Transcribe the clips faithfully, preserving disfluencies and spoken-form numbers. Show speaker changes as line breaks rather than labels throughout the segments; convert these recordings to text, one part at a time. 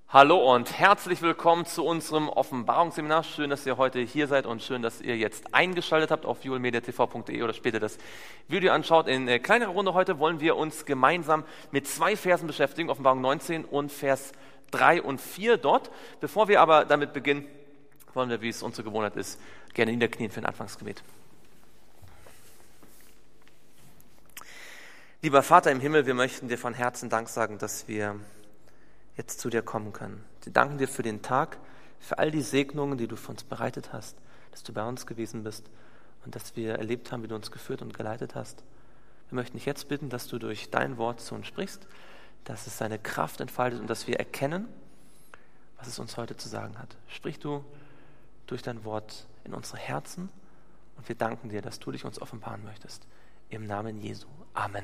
Hallo und herzlich willkommen zu unserem Offenbarungsseminar. Schön, dass ihr heute hier seid und schön, dass ihr jetzt eingeschaltet habt auf violmediatv punkt de oder später das Video anschaut. In äh, kleinerer Runde heute wollen wir uns gemeinsam mit zwei Versen beschäftigen, Offenbarung neunzehn und Vers drei und vier dort. Bevor wir aber damit beginnen, wollen wir, wie es unsere Gewohnheit ist, gerne niederknien für ein Anfangsgebet. Lieber Vater im Himmel, wir möchten dir von Herzen Dank sagen, dass wir jetzt zu dir kommen können. Wir danken dir für den Tag, für all die Segnungen, die du für uns bereitet hast, dass du bei uns gewesen bist und dass wir erlebt haben, wie du uns geführt und geleitet hast. Wir möchten dich jetzt bitten, dass du durch dein Wort zu uns sprichst, dass es seine Kraft entfaltet und dass wir erkennen, was es uns heute zu sagen hat. Sprich du durch dein Wort in unsere Herzen und wir danken dir, dass du dich uns offenbaren möchtest. Im Namen Jesu. Amen.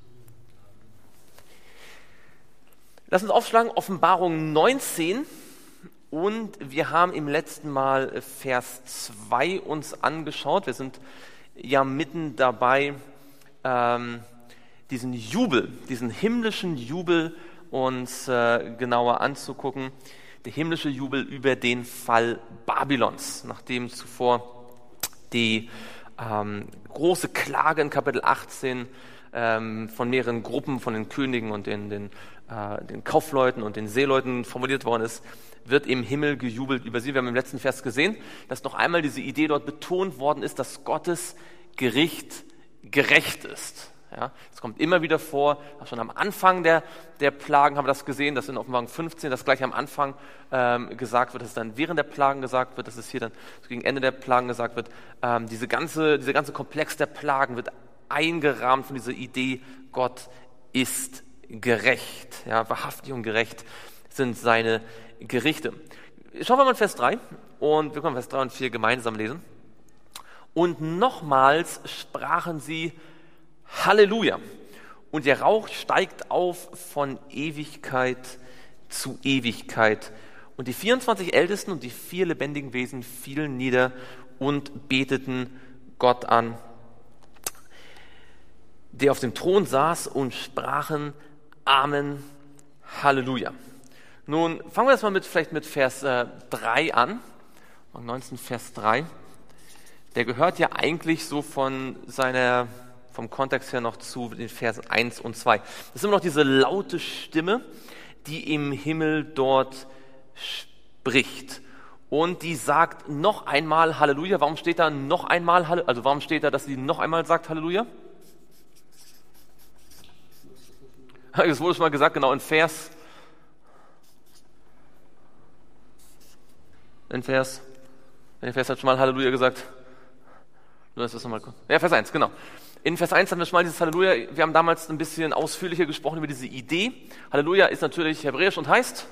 Lass uns aufschlagen, Offenbarung neunzehn, und wir haben im letzten Mal Vers zwei uns angeschaut. Wir sind ja mitten dabei, ähm, diesen Jubel, diesen himmlischen Jubel uns äh, genauer anzugucken. Der himmlische Jubel über den Fall Babylons, nachdem zuvor die ähm, große Klage in Kapitel achtzehn ähm, von mehreren Gruppen, von den Königen und den, den den Kaufleuten und den Seeleuten formuliert worden ist, wird im Himmel gejubelt über sie. Wir haben im letzten Vers gesehen, dass noch einmal diese Idee dort betont worden ist, dass Gottes Gericht gerecht ist. Ja, es kommt immer wieder vor, auch schon am Anfang der, der Plagen haben wir das gesehen, dass in Offenbarung fünfzehn das gleich am Anfang ähm, gesagt wird, dass es dann während der Plagen gesagt wird, dass es hier dann gegen Ende der Plagen gesagt wird. Ähm, diese ganze, dieser ganze Komplex der Plagen wird eingerahmt von dieser Idee, Gott ist gerecht, ja, wahrhaftig und gerecht sind seine Gerichte. Schauen wir mal in Vers drei und wir können Vers drei und vier gemeinsam lesen. Und nochmals sprachen sie Halleluja, und der Rauch steigt auf von Ewigkeit zu Ewigkeit. Und die vierundzwanzig Ältesten und die vier lebendigen Wesen fielen nieder und beteten Gott an, der auf dem Thron saß, und sprachen Amen, Halleluja. Nun fangen wir jetzt mal mit, vielleicht mit Vers äh, drei an, neunzehn Vers drei. Der gehört ja eigentlich so von seiner, vom Kontext her noch zu den Versen eins und zwei. Das ist immer noch diese laute Stimme, die im Himmel dort spricht. Und die sagt noch einmal Halleluja. Warum steht da noch einmal Halleluja? Also warum steht da, dass sie noch einmal sagt Halleluja? Es wurde schon mal gesagt, genau in Vers, in Vers, in Vers hat schon mal Halleluja gesagt. Das ist mal, ja, Vers eins, genau. In Vers eins haben wir schon mal dieses Halleluja. Wir haben damals ein bisschen ausführlicher gesprochen über diese Idee. Halleluja ist natürlich hebräisch und heißt?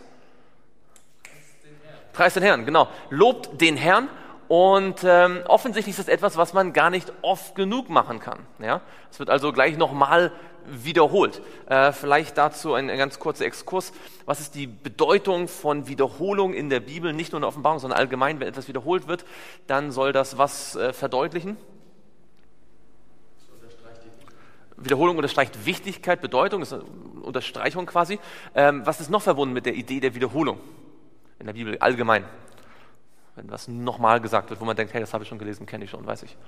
Preist den Herrn, genau. Lobt den Herrn. Und ähm, offensichtlich ist das etwas, was man gar nicht oft genug machen kann. Ja? Es wird also gleich nochmal wiederholt. Äh, vielleicht dazu ein, ein ganz kurzer Exkurs. Was ist die Bedeutung von Wiederholung in der Bibel? Nicht nur in der Offenbarung, sondern allgemein, wenn etwas wiederholt wird, dann soll das was äh, verdeutlichen? Wiederholung unterstreicht Wichtigkeit, Bedeutung, das ist eine Unterstreichung quasi. Ähm, was ist noch verbunden mit der Idee der Wiederholung in der Bibel allgemein? Wenn was nochmal gesagt wird, wo man denkt, hey, das habe ich schon gelesen, kenne ich schon, weiß ich.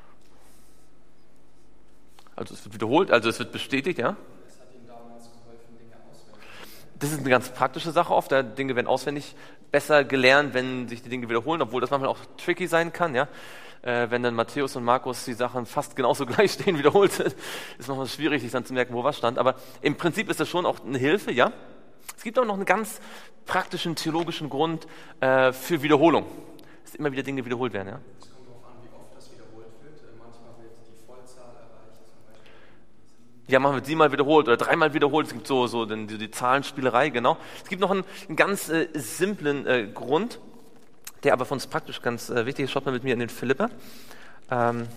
Also es wird wiederholt, also es wird bestätigt, ja.
Es hat ihm damals geholfen, Dinge auswendig.
Das ist eine ganz praktische Sache oft, ja? Dinge werden auswendig besser gelernt, wenn sich die Dinge wiederholen, obwohl das manchmal auch tricky sein kann, ja. Äh, wenn dann Matthäus und Markus die Sachen fast genauso gleich stehen, wiederholt sind, ist manchmal schwierig, sich dann zu merken, wo was stand. Aber im Prinzip ist das schon auch eine Hilfe, ja. Es gibt auch noch einen ganz praktischen theologischen Grund äh, für Wiederholung, dass immer wieder Dinge wiederholt werden. Ja?
Es kommt darauf an, wie oft das wiederholt wird. Manchmal wird die Vollzahl erreicht, zum Beispiel.
Ja, manchmal wird siebenmal wiederholt oder dreimal wiederholt. Es gibt so, so die, die Zahlenspielerei, genau. Es gibt noch einen, einen ganz äh, simplen äh, Grund, der aber für uns praktisch ganz äh, wichtig ist. Schaut mal mit mir in den Philipper. Ähm,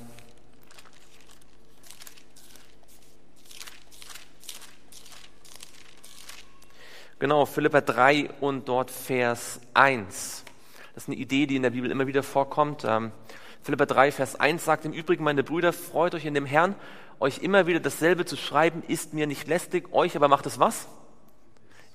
Genau, Philipper drei und dort Vers eins. Das ist eine Idee, die in der Bibel immer wieder vorkommt. Ähm, Philipper drei, Vers eins sagt: Im Übrigen, meine Brüder, freut euch in dem Herrn. Euch immer wieder dasselbe zu schreiben, ist mir nicht lästig. Euch aber macht es was?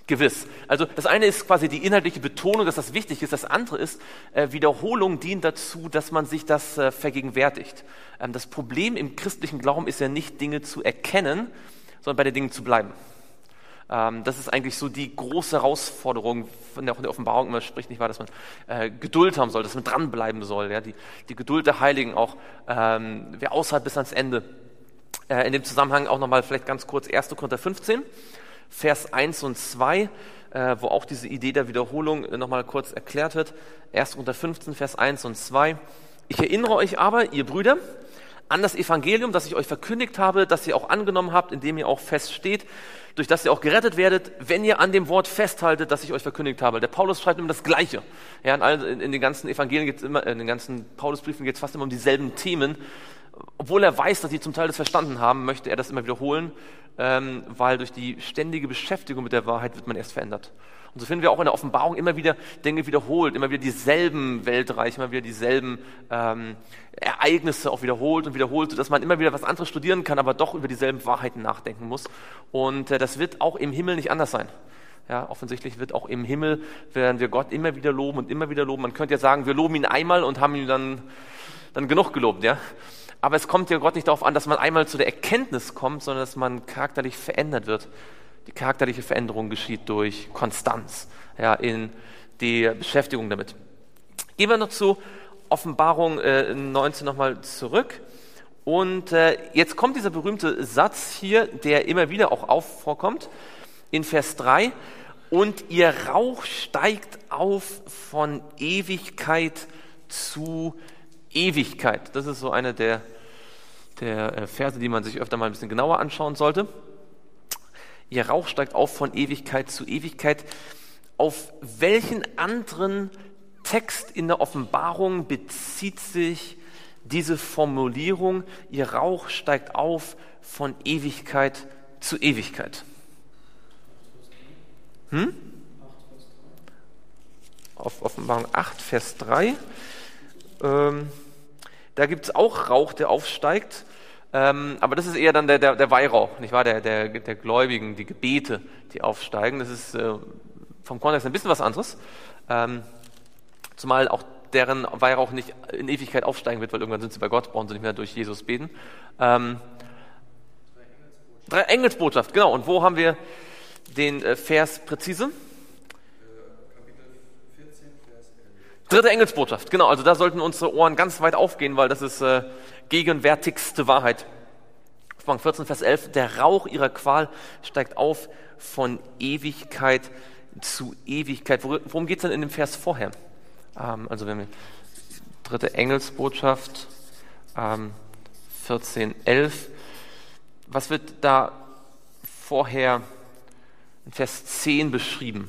Gewiss. Also das eine ist quasi die inhaltliche Betonung, dass das wichtig ist. Das andere ist, äh, Wiederholung dient dazu, dass man sich das äh, vergegenwärtigt. Ähm, das Problem im christlichen Glauben ist ja nicht, Dinge zu erkennen, sondern bei den Dingen zu bleiben. Ähm, das ist eigentlich so die große Herausforderung, von der auch in der Offenbarung immer spricht, nicht wahr, dass man äh, Geduld haben soll, dass man dranbleiben soll. Ja? Die, die Geduld der Heiligen auch, ähm, wer aushält bis ans Ende. Äh, in dem Zusammenhang auch nochmal vielleicht ganz kurz erster Korinther fünfzehn. Vers eins und zwei, äh, wo auch diese Idee der Wiederholung äh, nochmal kurz erklärt wird. erster Korinther fünfzehn, Vers eins und zwei. Ich erinnere euch aber, ihr Brüder, an das Evangelium, das ich euch verkündigt habe, das ihr auch angenommen habt, in dem ihr auch feststeht, durch das ihr auch gerettet werdet, wenn ihr an dem Wort festhaltet, das ich euch verkündigt habe. Der Paulus schreibt immer das Gleiche. Ja, in, all, in, in den ganzen Evangelien geht es immer, in den ganzen Paulusbriefen geht es fast immer um dieselben Themen. Obwohl er weiß, dass sie zum Teil das verstanden haben, möchte er das immer wiederholen, ähm, weil durch die ständige Beschäftigung mit der Wahrheit wird man erst verändert. Und so finden wir auch in der Offenbarung immer wieder Dinge wiederholt, immer wieder dieselben Weltreiche, immer wieder dieselben ähm, Ereignisse auch wiederholt und wiederholt, sodass man immer wieder was anderes studieren kann, aber doch über dieselben Wahrheiten nachdenken muss. Und äh, das wird auch im Himmel nicht anders sein. Ja, offensichtlich wird auch im Himmel, werden wir Gott immer wieder loben und immer wieder loben. Man könnte ja sagen, wir loben ihn einmal und haben ihn dann, dann genug gelobt, ja. Aber es kommt ja Gott nicht darauf an, dass man einmal zu der Erkenntnis kommt, sondern dass man charakterlich verändert wird. Die charakterliche Veränderung geschieht durch Konstanz, ja, in der Beschäftigung damit. Gehen wir noch zu Offenbarung äh, neunzehn nochmal zurück. Und äh, jetzt kommt dieser berühmte Satz hier, der immer wieder auch auf vorkommt, in Vers drei. Und ihr Rauch steigt auf von Ewigkeit zu Ewigkeit. Das ist so eine der, der Verse, die man sich öfter mal ein bisschen genauer anschauen sollte. Ihr Rauch steigt auf von Ewigkeit zu Ewigkeit. Auf welchen anderen Text in der Offenbarung bezieht sich diese Formulierung, ihr Rauch steigt auf von Ewigkeit zu Ewigkeit? Hm? Auf Offenbarung acht, Vers drei. Ähm, da gibt es auch Rauch, der aufsteigt. Ähm, aber das ist eher dann der, der, der Weihrauch, nicht wahr? Der, der, der Gläubigen, die Gebete, die aufsteigen. Das ist äh, vom Kontext ein bisschen was anderes. Ähm, zumal auch deren Weihrauch nicht in Ewigkeit aufsteigen wird, weil irgendwann sind sie bei Gott, brauchen sie nicht mehr durch Jesus beten. Ähm, Drei Engelsbotschaft, genau. Und wo haben wir den äh, Vers präzise? Dritte Engelsbotschaft, genau. Also da sollten unsere Ohren ganz weit aufgehen, weil das ist äh, gegenwärtigste Wahrheit. Offenbarung vierzehn, Vers elf. Der Rauch ihrer Qual steigt auf von Ewigkeit zu Ewigkeit. Worum geht es denn in dem Vers vorher? Ähm, also wenn wir dritte Engelsbotschaft, ähm, vierzehn, elf. Was wird da vorher in Vers zehn beschrieben?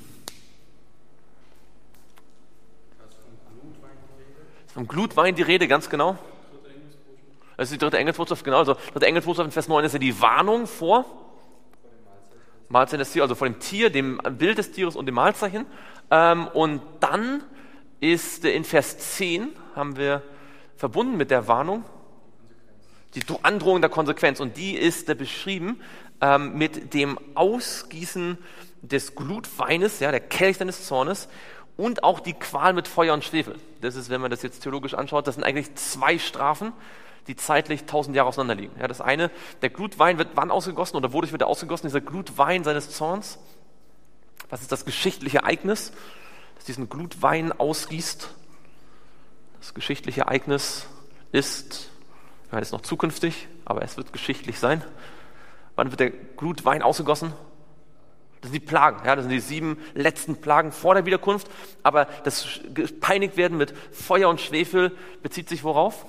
Vom Glutwein die Rede, ganz genau. Das ist die dritte Engelsbotschaft, genau. Also dritte Engelsbotschaft in Vers neun ist ja die Warnung vor Mahlzeichen des Tieres, also vor dem Tier, dem Bild des Tieres und dem Mahlzeichen. Ähm, und dann ist in Vers zehn, haben wir verbunden mit der Warnung, die Androhung der Konsequenz. Und die ist äh, beschrieben ähm, mit dem Ausgießen des Glutweines, ja, der Kelch deines Zornes, und auch die Qual mit Feuer und Schwefel. Das ist, wenn man das jetzt theologisch anschaut, das sind eigentlich zwei Strafen, die zeitlich tausend Jahre auseinander liegen. Ja, das eine, der Glutwein wird wann ausgegossen oder wodurch wird er ausgegossen? Dieser Glutwein seines Zorns. Was ist das geschichtliche Ereignis, das diesen Glutwein ausgießt? Das geschichtliche Ereignis ist, ich meine, es ist noch zukünftig, aber es wird geschichtlich sein. Wann wird der Glutwein ausgegossen? Das sind die Plagen, ja, das sind die sieben letzten Plagen vor der Wiederkunft. Aber das gepeinigt werden mit Feuer und Schwefel bezieht sich worauf?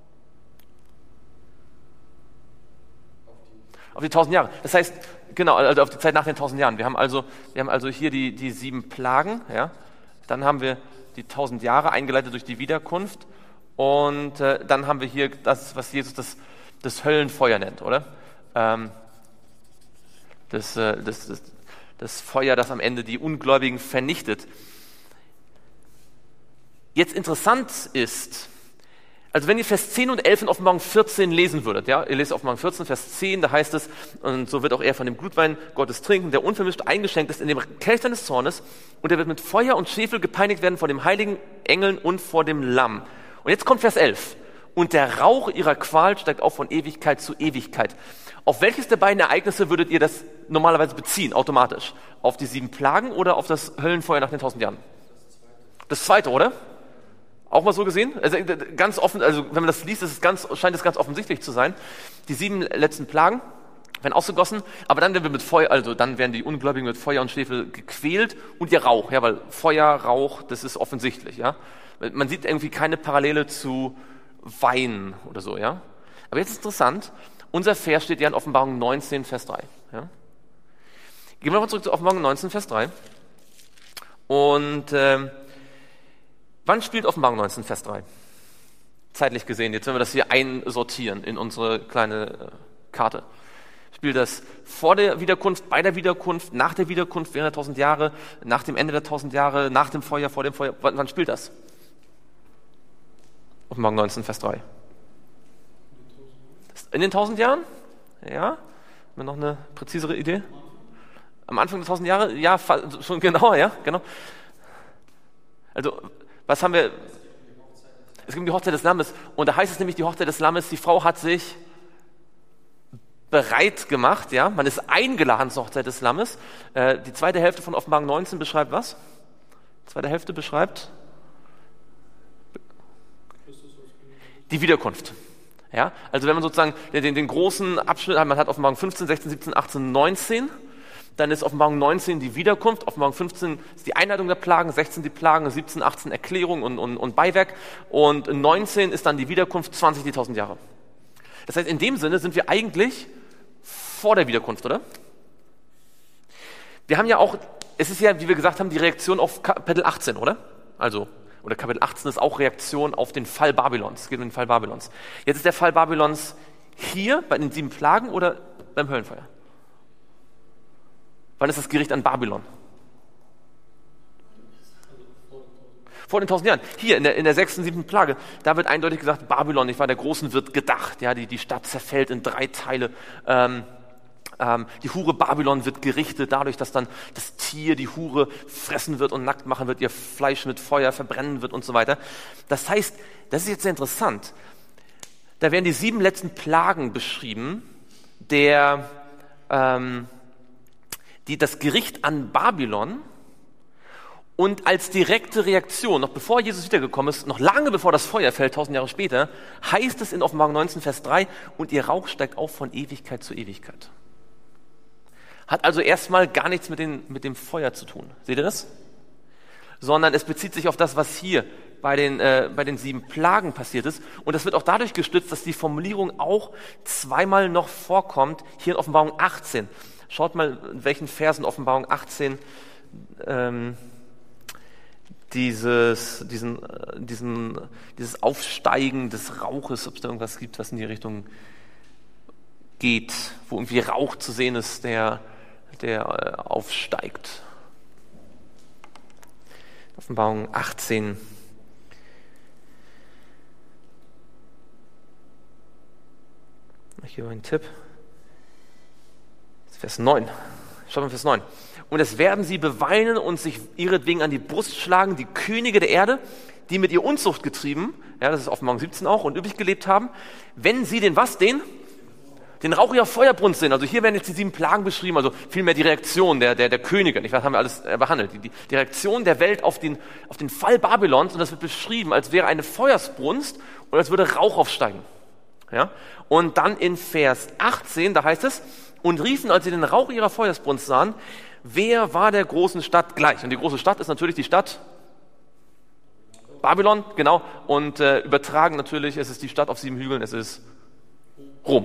Auf die tausend Jahre. Das heißt, genau, also auf die Zeit nach den tausend Jahren. Wir haben also, wir haben also hier die, die sieben Plagen, ja. Dann haben wir die tausend Jahre eingeleitet durch die Wiederkunft. Und äh, dann haben wir hier das, was Jesus das, das Höllenfeuer nennt, oder? Ähm, das, äh, das, das Das Feuer, das am Ende die Ungläubigen vernichtet. Jetzt interessant ist, Also wenn ihr Vers zehn und elf in Offenbarung vierzehn lesen würdet, ja, ihr lest Offenbarung vierzehn, Vers zehn, da heißt es, und so wird auch er von dem Glutwein Gottes trinken, der unvermischt eingeschenkt ist in dem Kelch seines Zornes, und er wird mit Feuer und Schwefel gepeinigt werden vor dem heiligen Engeln und vor dem Lamm. Und jetzt kommt Vers elf. Und der Rauch ihrer Qual steigt auf von Ewigkeit zu Ewigkeit. Auf welches der beiden Ereignisse würdet ihr das normalerweise beziehen, automatisch? Auf die sieben Plagen oder auf das Höllenfeuer nach den tausend Jahren? Das zweite, oder? Auch mal so gesehen? Also ganz offen, also wenn man das liest, ist es ganz, scheint es ganz offensichtlich zu sein. Die sieben letzten Plagen werden ausgegossen, aber dann werden wir mit Feuer, also dann werden die Ungläubigen mit Feuer und Schwefel gequält und ihr Rauch, ja, weil Feuer, Rauch, das ist offensichtlich, ja. Man sieht irgendwie keine Parallele zu Wein oder so, ja. Aber jetzt ist interessant, unser Vers steht ja in Offenbarung neunzehn, Vers drei, ja. Gehen wir nochmal zurück zu Offenbarung neunzehn, Vers drei. Und, ähm, wann spielt Offenbarung neunzehn, Vers drei? Zeitlich gesehen, jetzt wenn wir das hier einsortieren in unsere kleine äh, Karte. Spielt das vor der Wiederkunft, bei der Wiederkunft, nach der Wiederkunft, während der tausend Jahre, nach dem Ende der tausend Jahre, nach dem Feuer, vor dem Feuer? Wann, wann spielt das? Offenbarung neunzehn, Vers drei. In den tausend Jahren? Ja? Haben wir noch eine präzisere Idee? Am Anfang der tausend Jahre? Ja, schon genauer, ja, genau. Also, was haben wir? Es gibt die Hochzeit des Lammes. Und da heißt es nämlich, die Hochzeit des Lammes, die Frau hat sich bereit gemacht, ja. Man ist eingeladen zur Hochzeit des Lammes. Äh, die zweite Hälfte von Offenbarung neunzehn beschreibt was? Die zweite Hälfte beschreibt die Wiederkunft. Ja, also wenn man sozusagen den, den, den großen Abschnitt hat, man hat Offenbarung fünfzehn, sechzehn, siebzehn, achtzehn, neunzehn, dann ist Offenbarung neunzehn die Wiederkunft, Offenbarung fünfzehn ist die Einleitung der Plagen, sechzehn die Plagen, siebzehn, achtzehn Erklärung und, und, und Beiwerk und neunzehn ist dann die Wiederkunft, zwanzig die tausend Jahre. Das heißt, in dem Sinne sind wir eigentlich vor der Wiederkunft, oder? Wir haben ja auch, es ist ja, wie wir gesagt haben, die Reaktion auf Kapitel achtzehn, oder? Also, oder Kapitel achtzehn ist auch Reaktion auf den Fall Babylons. Es geht um den Fall Babylons. Jetzt ist der Fall Babylons hier bei den sieben Plagen oder beim Höllenfeuer? Wann ist das Gericht an Babylon? Vor den tausend Jahren. Hier in der, in der sechsten, siebten Plage, da wird eindeutig gesagt, Babylon, nicht wahr, der Großen wird gedacht. Ja, die, die Stadt zerfällt in drei Teile. Ähm, ähm, die Hure Babylon wird gerichtet, dadurch, dass dann das Tier, die Hure, fressen wird und nackt machen wird, ihr Fleisch mit Feuer verbrennen wird und so weiter. Das heißt, das ist jetzt sehr interessant. Da werden die sieben letzten Plagen beschrieben, der... Ähm, die das Gericht an Babylon und als direkte Reaktion, noch bevor Jesus wiedergekommen ist, noch lange bevor das Feuer fällt, tausend Jahre später, heißt es in Offenbarung neunzehn, Vers drei, und ihr Rauch steigt auf von Ewigkeit zu Ewigkeit. Hat also erstmal gar nichts mit, den, mit dem Feuer zu tun. Seht ihr das? Sondern es bezieht sich auf das, was hier bei den, äh, bei den sieben Plagen passiert ist. Und das wird auch dadurch gestützt, dass die Formulierung auch zweimal noch vorkommt, hier in Offenbarung achtzehn. Schaut mal, in welchen Versen Offenbarung achtzehn ähm, dieses, diesen, diesen, dieses Aufsteigen des Rauches, ob es da irgendwas gibt, was in die Richtung geht, wo irgendwie Rauch zu sehen ist, der, der äh, aufsteigt. Offenbarung achtzehn. Hier ein Tipp. Vers neun. Schaut mal Vers neun. Und es werden sie beweinen und sich ihretwegen an die Brust schlagen, die Könige der Erde, die mit ihr Unzucht getrieben, ja, das ist Offenbarung siebzehn auch, und übrig gelebt haben, wenn sie den was? Den? Den Rauch ihrer Feuerbrunst sehen. Also hier werden jetzt die sieben Plagen beschrieben, also vielmehr die Reaktion der, der, der Könige, nicht? Was haben wir alles äh, behandelt? Die, die, die Reaktion der Welt auf den, auf den Fall Babylons, und das wird beschrieben, als wäre eine Feuersbrunst und als würde Rauch aufsteigen. Ja? Und dann in Vers achtzehn, da heißt es, und riefen, als sie den Rauch ihrer Feuersbrunst sahen, wer war der großen Stadt gleich? Und die große Stadt ist natürlich die Stadt Babylon, genau. Und äh, übertragen natürlich, es ist die Stadt auf sieben Hügeln, es ist Rom.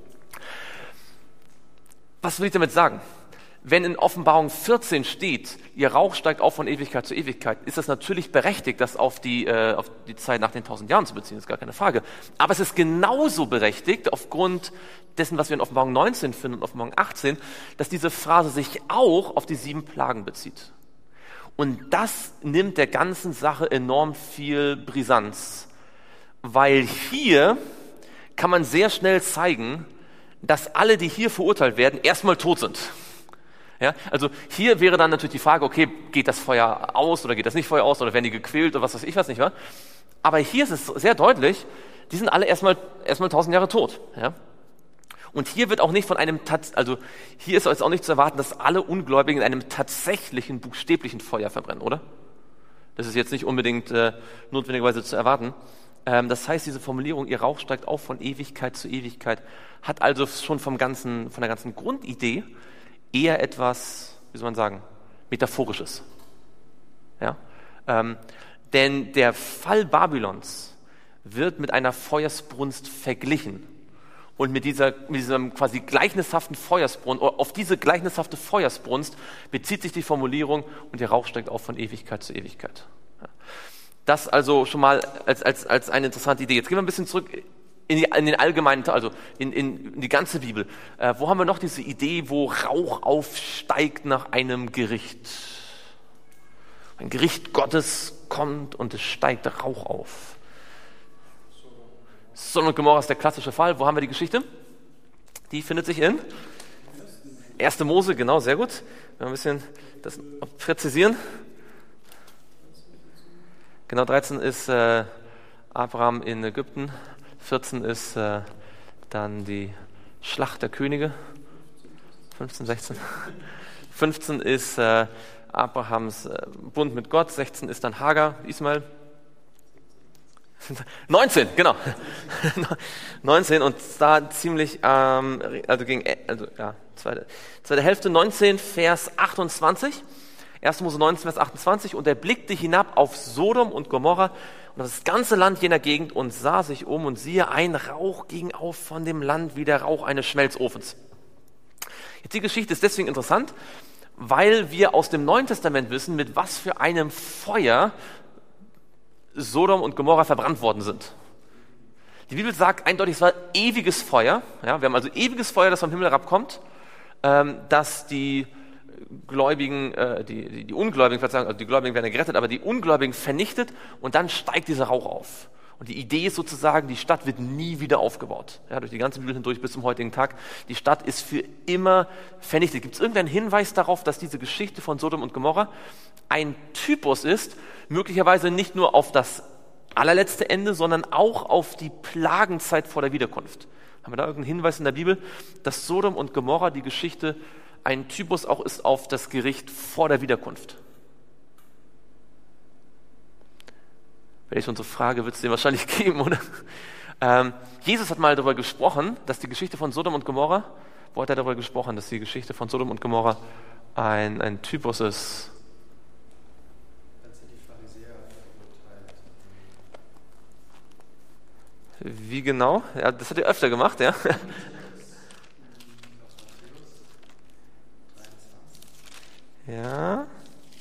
Was will ich damit sagen? Wenn in Offenbarung vierzehn steht, ihr Rauch steigt auf von Ewigkeit zu Ewigkeit, ist das natürlich berechtigt, das auf die, äh, auf die Zeit nach den tausend Jahren zu beziehen, ist gar keine Frage. Aber es ist genauso berechtigt, aufgrund dessen, was wir in Offenbarung neunzehn finden und Offenbarung achtzehn, dass diese Phrase sich auch auf die sieben Plagen bezieht. Und das nimmt der ganzen Sache enorm viel Brisanz. weil hier kann man sehr schnell zeigen, dass alle, die hier verurteilt werden, erstmal tot sind. Ja, also hier wäre dann natürlich die Frage, okay, geht das Feuer aus oder geht das nicht Feuer aus oder werden die gequält oder was weiß ich was, nicht wahr? Aber hier ist es sehr deutlich, die sind alle erstmal erstmal tausend Jahre tot. Ja? Und hier wird auch nicht von einem, also hier ist jetzt auch nicht zu erwarten, dass alle Ungläubigen in einem tatsächlichen, buchstäblichen Feuer verbrennen, oder? Das ist jetzt nicht unbedingt äh, notwendigerweise zu erwarten. Ähm, das heißt, diese Formulierung, ihr Rauch steigt auf von Ewigkeit zu Ewigkeit, hat also schon vom ganzen, von der ganzen Grundidee eher etwas, wie soll man sagen, Metaphorisches. Ja? Ähm, denn der Fall Babylons wird mit einer Feuersbrunst verglichen. Und mit, dieser, mit diesem quasi gleichnishaften Feuersbrunst, auf diese gleichnishafte Feuersbrunst bezieht sich die Formulierung und der Rauch steigt auf von Ewigkeit zu Ewigkeit. Ja. Das also schon mal als, als, als eine interessante Idee. Jetzt gehen wir ein bisschen zurück in, die, in den allgemeinen, also in, in, in die ganze Bibel. Äh, wo haben wir noch diese Idee, wo Rauch aufsteigt nach einem Gericht? Ein Gericht Gottes kommt und es steigt Rauch auf. Sodom und Gomorra ist der klassische Fall. Wo haben wir die Geschichte? Die findet sich in erste Mose, genau, sehr gut. Wir ein bisschen das präzisieren. Genau, dreizehn ist äh, Abraham in Ägypten, vierzehn ist äh, dann die Schlacht der Könige, fünfzehn, sechzehn. fünfzehn ist äh, Abrahams äh, Bund mit Gott, sechzehn ist dann Hagar, Ismael. neunzehn, genau. neunzehn und da ziemlich, ähm, also gegen, also ja, zweite, zweite Hälfte, neunzehn, Vers achtundzwanzig. erste Mose neunzehn, Vers achtundzwanzig. Und er blickte hinab auf Sodom und Gomorra und auf das ganze Land jener Gegend und sah sich um und siehe, ein Rauch ging auf von dem Land wie der Rauch eines Schmelzofens. Jetzt die Geschichte ist deswegen interessant, weil wir aus dem Neuen Testament wissen, mit was für einem Feuer Sodom und Gomorra verbrannt worden sind. Die Bibel sagt eindeutig, es war ewiges Feuer. Ja, wir haben also ewiges Feuer, das vom Himmel herabkommt, ähm, dass die Gläubigen, äh, die, die, die Ungläubigen, also die Gläubigen werden gerettet, aber die Ungläubigen vernichtet und dann steigt dieser Rauch auf. Und die Idee ist sozusagen, die Stadt wird nie wieder aufgebaut. Ja, durch die ganze Bibel hindurch bis zum heutigen Tag. Die Stadt ist für immer vernichtet. Gibt es irgendeinen Hinweis darauf, dass diese Geschichte von Sodom und Gomorra ein Typus ist, möglicherweise nicht nur auf das allerletzte Ende, sondern auch auf die Plagenzeit vor der Wiederkunft? Haben wir da irgendeinen Hinweis in der Bibel, dass Sodom und Gomorra die Geschichte ein Typus auch ist auf das Gericht vor der Wiederkunft? Wenn ich unsere Frage, wird es den wahrscheinlich geben, oder? Ähm, Jesus hat mal darüber gesprochen, dass die Geschichte von Sodom und Gomorra, wo hat er darüber gesprochen, dass die Geschichte von Sodom und Gomorra ein, ein Typus ist?
Als er die Pharisäer verurteilt.
Wie genau? Ja, das hat er öfter gemacht, ja. Ja.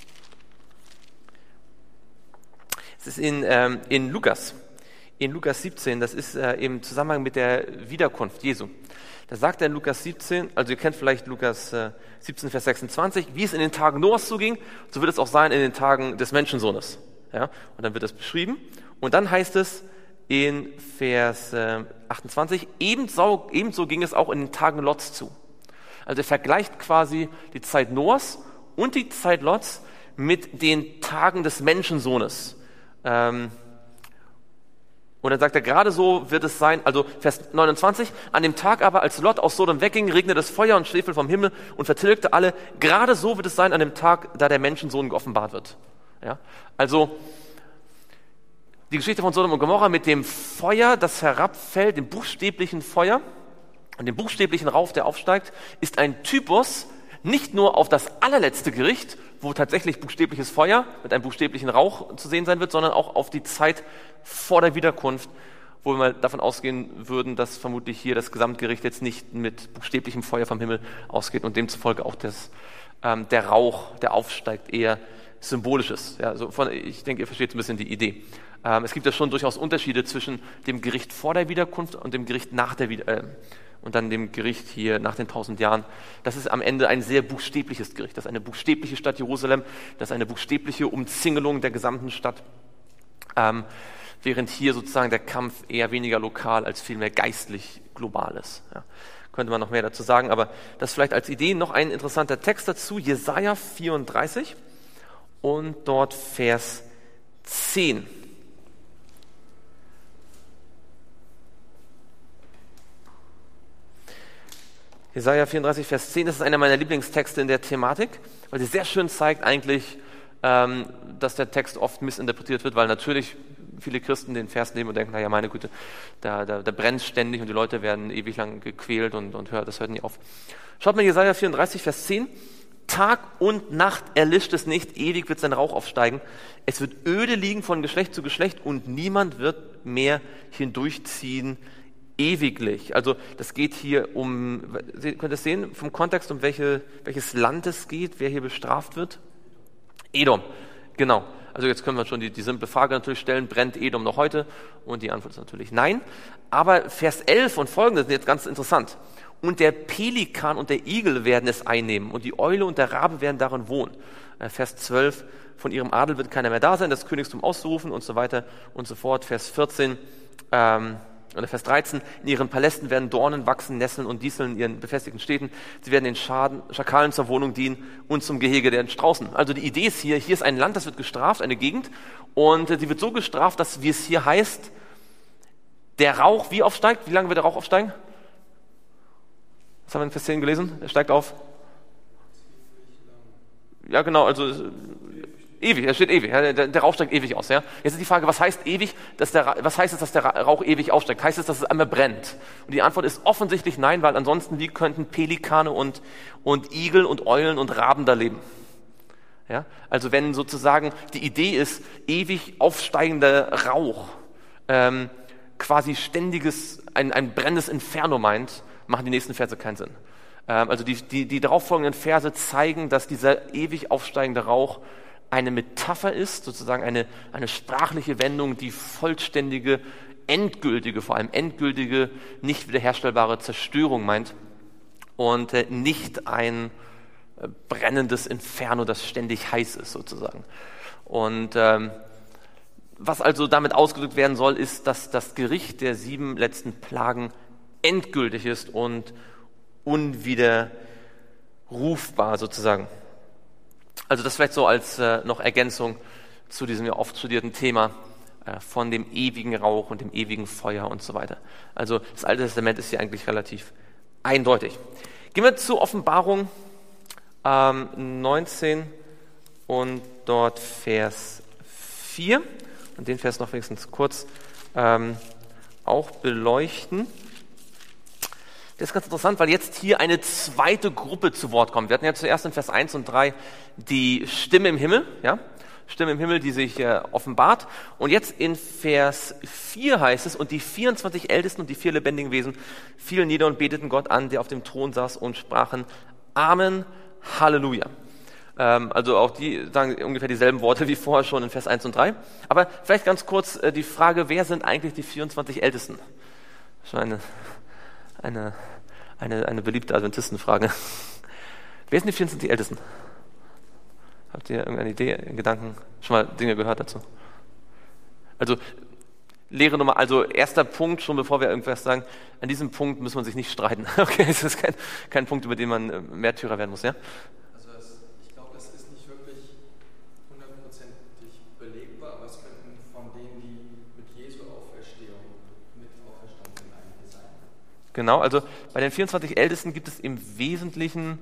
Es ist in, ähm, in Lukas, in Lukas siebzehn, das ist äh, im Zusammenhang mit der Wiederkunft Jesu. Da sagt er in Lukas siebzehn, also ihr kennt vielleicht Lukas äh, siebzehn, Vers sechsundzwanzig, wie es in den Tagen Noahs zuging, so wird es auch sein in den Tagen des Menschensohnes. Ja? Und dann wird das beschrieben. Und dann heißt es in Vers äh, achtundzwanzig, ebenso, ebenso ging es auch in den Tagen Lots zu. Also er vergleicht quasi die Zeit Noahs und die Zeit Lots mit den Tagen des Menschensohnes. Ähm, und dann sagt er, gerade so wird es sein, also Vers neunundzwanzig, an dem Tag aber, als Lot aus Sodom wegging, regnete es Feuer und Schwefel vom Himmel und vertilgte alle. Gerade so wird es sein an dem Tag, da der Menschensohn geoffenbart wird. Ja? Also die Geschichte von Sodom und Gomorra mit dem Feuer, das herabfällt, dem buchstäblichen Feuer und dem buchstäblichen Rauch, der aufsteigt, ist ein Typus nicht nur auf das allerletzte Gericht, wo tatsächlich buchstäbliches Feuer mit einem buchstäblichen Rauch zu sehen sein wird, sondern auch auf die Zeit vor der Wiederkunft, wo wir mal davon ausgehen würden, dass vermutlich hier das Gesamtgericht jetzt nicht mit buchstäblichem Feuer vom Himmel ausgeht und demzufolge auch das, ähm, der Rauch, der aufsteigt, eher symbolisch ist. Ja, also von, ich denke, ihr versteht ein bisschen die Idee. Ähm, es gibt ja schon durchaus Unterschiede zwischen dem Gericht vor der Wiederkunft und dem Gericht nach der Wiederkunft. Äh, und dann dem Gericht hier nach den tausend Jahren. Das ist am Ende ein sehr buchstäbliches Gericht. Das ist eine buchstäbliche Stadt Jerusalem. Das ist eine buchstäbliche Umzingelung der gesamten Stadt. Ähm, während hier sozusagen der Kampf eher weniger lokal als vielmehr geistlich global ist. Ja. Könnte man noch mehr dazu sagen, aber das vielleicht als Idee. Noch ein interessanter Text dazu, Jesaja vierunddreißig und dort Vers zehn. Jesaja vierunddreißig, Vers zehn, das ist einer meiner Lieblingstexte in der Thematik, weil sie sehr schön zeigt eigentlich, ähm, dass der Text oft missinterpretiert wird, weil natürlich viele Christen den Vers nehmen und denken, naja, meine Güte, da, da, da brennt ständig und die Leute werden ewig lang gequält und, und hört, das hört nie auf. Schaut mal Jesaja vierunddreißig, Vers zehn. Tag und Nacht erlischt es nicht, ewig wird sein Rauch aufsteigen. Es wird öde liegen von Geschlecht zu Geschlecht und niemand wird mehr hindurchziehen ewiglich. Also das geht hier um, ihr könnt es sehen, vom Kontext, um welche, welches Land es geht, wer hier bestraft wird. Edom, genau. Also jetzt können wir schon die, die simple Frage natürlich stellen, brennt Edom noch heute? Und die Antwort ist natürlich nein. Aber Vers elf und folgende sind jetzt ganz interessant. Und der Pelikan und der Igel werden es einnehmen und die Eule und der Rabe werden darin wohnen. Vers zwölf, von ihrem Adel wird keiner mehr da sein, das Königstum auszurufen und so weiter und so fort. Vers vierzehn, ähm, oder Vers dreizehn, in ihren Palästen werden Dornen wachsen, Nesseln und Disteln in ihren befestigten Städten. Sie werden den Schaden, Schakalen zur Wohnung dienen und zum Gehege der Straußen. Also die Idee ist hier, hier ist ein Land, das wird gestraft, eine Gegend, und äh, sie wird so gestraft, dass, wie es hier heißt, der Rauch wie aufsteigt. Wie lange wird der Rauch aufsteigen? Was haben wir in Vers zehn gelesen? Er steigt auf? Ja, genau, also äh, ewig, er steht ewig, ja, der, der Rauch steigt ewig aus. Ja. Jetzt ist die Frage, was heißt ewig, dass der, was heißt es, dass der Rauch ewig aufsteigt? Heißt es, dass es einmal brennt? Und die Antwort ist offensichtlich nein, weil ansonsten, wie könnten Pelikane und, und Igel und Eulen und Raben da leben? Ja. Also wenn sozusagen die Idee ist, ewig aufsteigender Rauch, ähm, quasi ständiges, ein, ein brennendes Inferno meint, machen die nächsten Verse keinen Sinn. Ähm, also die, die, die darauffolgenden Verse zeigen, dass dieser ewig aufsteigende Rauch eine Metapher ist, sozusagen eine, eine sprachliche Wendung, die vollständige, endgültige, vor allem endgültige, nicht wiederherstellbare Zerstörung meint und äh, nicht ein äh, brennendes Inferno, das ständig heiß ist sozusagen. Und ähm, was also damit ausgedrückt werden soll, ist, dass das Gericht der sieben letzten Plagen endgültig ist und unwiderrufbar sozusagen. Also das vielleicht so als äh, noch Ergänzung zu diesem ja oft studierten Thema äh, von dem ewigen Rauch und dem ewigen Feuer und so weiter. Also das Alte Testament ist hier eigentlich relativ eindeutig. Gehen wir zur Offenbarung ähm, neunzehn und dort Vers vier. Und den Vers noch wenigstens kurz ähm, auch beleuchten. Das ist ganz interessant, weil jetzt hier eine zweite Gruppe zu Wort kommt. Wir hatten ja zuerst in Vers eins und drei die Stimme im Himmel, ja, Stimme im Himmel, die sich äh, offenbart. Und jetzt in Vers vier heißt es, und die vierundzwanzig Ältesten und die vier lebendigen Wesen fielen nieder und beteten Gott an, der auf dem Thron saß, und sprachen Amen, Halleluja. Ähm, also auch die sagen ungefähr dieselben Worte wie vorher schon in Vers eins und drei. Aber vielleicht ganz kurz äh, die Frage, wer sind eigentlich die vierundzwanzig Ältesten? Schon eine... Eine, eine, eine beliebte Adventistenfrage. Wer sind die vierundzwanzig Ältesten? Habt ihr irgendeine Idee, Gedanken, schon mal Dinge gehört dazu? Also, Lehre Nummer, also erster Punkt, schon bevor wir irgendwas sagen, an diesem Punkt muss man sich nicht streiten. Okay, es ist kein, kein Punkt, über den man Märtyrer werden muss, ja?
Also es, ich glaube, das ist nicht wirklich hundertprozentig belegbar, aber es könnten von denen, die mit Jesu Auferstehung mit auferstanden sind, einige sein.
Genau, also bei den vierundzwanzig Ältesten gibt es im Wesentlichen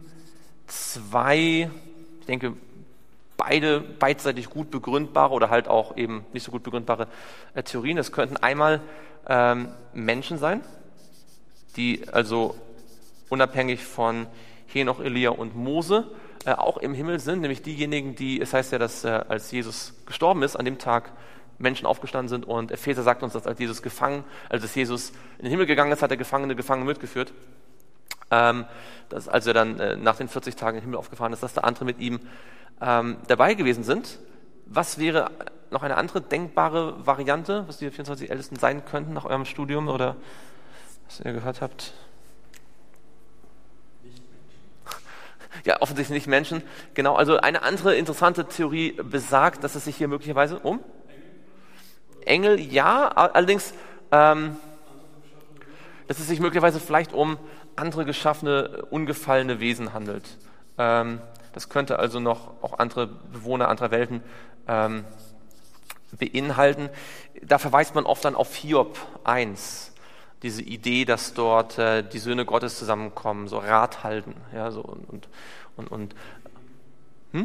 zwei, ich denke, beide beidseitig gut begründbare oder halt auch eben nicht so gut begründbare äh, Theorien. Es könnten einmal ähm, Menschen sein, die also unabhängig von Henoch, Elia und Mose äh, auch im Himmel sind, nämlich diejenigen, die, es heißt ja, dass äh, als Jesus gestorben ist, an dem Tag Menschen aufgestanden sind, und Epheser sagt uns, dass als Jesus gefangen, als es Jesus in den Himmel gegangen ist, hat er Gefangene Gefangene mitgeführt. Ähm, dass, als er dann äh, nach den vierzig Tagen in den Himmel aufgefahren ist, dass da andere mit ihm ähm, dabei gewesen sind. Was wäre noch eine andere denkbare Variante, was die vierundzwanzig Ältesten sein könnten nach eurem Studium oder was ihr gehört habt?
Nicht Menschen.
Ja, offensichtlich nicht Menschen. Genau, also eine andere interessante Theorie besagt, dass es sich hier möglicherweise um Engel, ja, allerdings, ähm, dass es sich möglicherweise vielleicht um andere geschaffene, ungefallene Wesen handelt. Ähm, das könnte also noch auch andere Bewohner anderer Welten ähm, beinhalten. Da verweist man oft dann auf Hiob eins, diese Idee, dass dort äh, die Söhne Gottes zusammenkommen, so Rat halten, ja, so und und und, und hm?